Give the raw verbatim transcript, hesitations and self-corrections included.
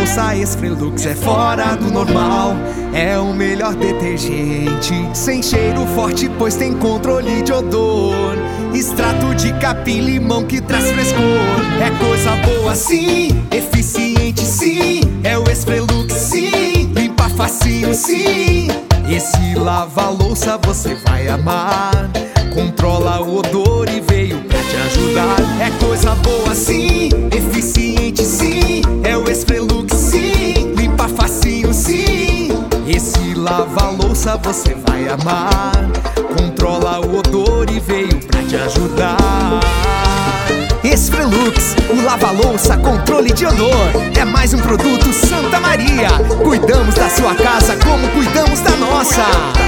lava-louça Esfrelux é fora do normal. É o melhor detergente, sem cheiro forte, pois tem controle de odor. Extrato de capim-limão que traz frescor. É coisa boa sim, eficiente sim. É o Esfrelux sim, limpa facinho sim. Esse lava-louça você vai amar. Controla o odor e veio pra te ajudar. É coisa boa sim, eficiente sim. É o Esfrelux sim, limpa facinho sim. Esse lava-louça você vai amar. Controla o odor e veio pra te ajudar. Esfrelux, o lava-louça controle de odor. É mais um produto Santa Maria. Cuidamos da sua casa como cuidamos da nossa.